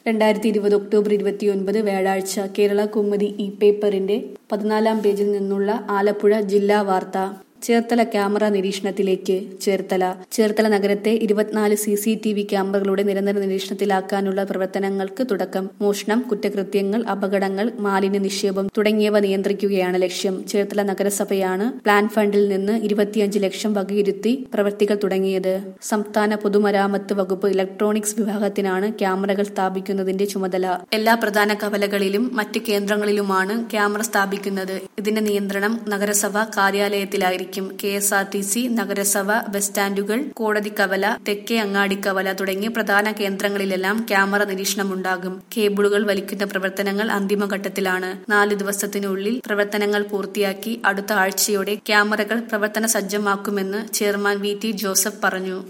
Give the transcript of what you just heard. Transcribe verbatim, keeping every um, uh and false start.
രണ്ടായിരത്തി ഇരുപത് ഒക്ടോബർ ഇരുപത്തിയൊൻപത് വ്യാഴാഴ്ച കേരള കൗമുദി ഇ പേപ്പറിന്റെ പതിനാലാം പേജിൽ നിന്നുള്ള ആലപ്പുഴ ജില്ലാ വാർത്ത. ചേർത്തല ക്യാമറ നിരീക്ഷണത്തിലേക്ക്. ചേർത്തല ചേർത്തല നഗരത്തെ ഇരുപത്തിനാല് സി സി ടി വി ക്യാമറകളുടെ നിരന്തര നിരീക്ഷണത്തിലാക്കാനുള്ള പ്രവർത്തനങ്ങൾക്ക് തുടക്കം. മോഷണം, കുറ്റകൃത്യങ്ങൾ, അപകടങ്ങൾ, മാലിന്യ നിക്ഷേപം തുടങ്ങിയവ നിയന്ത്രിക്കുകയാണ് ലക്ഷ്യം. ചേർത്തല നഗരസഭയാണ് പ്ലാൻ ഫണ്ടിൽ നിന്ന് ഇരുപത്തിയഞ്ച് ലക്ഷം വകയിരുത്തി പ്രവൃത്തികൾ തുടങ്ങിയത്. സംസ്ഥാന പൊതുമരാമത്ത് വകുപ്പ് ഇലക്ട്രോണിക്സ് വിഭാഗത്തിനാണ് ക്യാമറകൾ സ്ഥാപിക്കുന്നതിന്റെ ചുമതല. എല്ലാ പ്രധാന കവലകളിലും മറ്റ് കേന്ദ്രങ്ങളിലുമാണ് ക്യാമറ സ്ഥാപിക്കുന്നത്. ഇതിന്റെ നിയന്ത്രണം നഗരസഭ കാര്യാലയത്തിലായിരിക്കും. K S R T C, നഗരസഭ, ബസ് സ്റ്റാൻഡുകൾ, കോടതി കവല, തെക്കേ അങ്ങാടിക്കവല തുടങ്ങിയ പ്രധാന കേന്ദ്രങ്ങളിലെല്ലാം ക്യാമറ നിരീക്ഷണമുണ്ടാകും. കേബിളുകൾ വലിക്കുന്ന പ്രവർത്തനങ്ങൾ അന്തിമഘട്ടത്തിലാണ്. നാല് ദിവസത്തിനുള്ളിൽ പ്രവർത്തനങ്ങൾ പൂർത്തിയാക്കി അടുത്ത ആഴ്ചയോടെ ക്യാമറകൾ പ്രവർത്തന സജ്ജമാക്കുമെന്ന് ചെയർമാൻ വി ടി ജോസഫ് പറഞ്ഞു.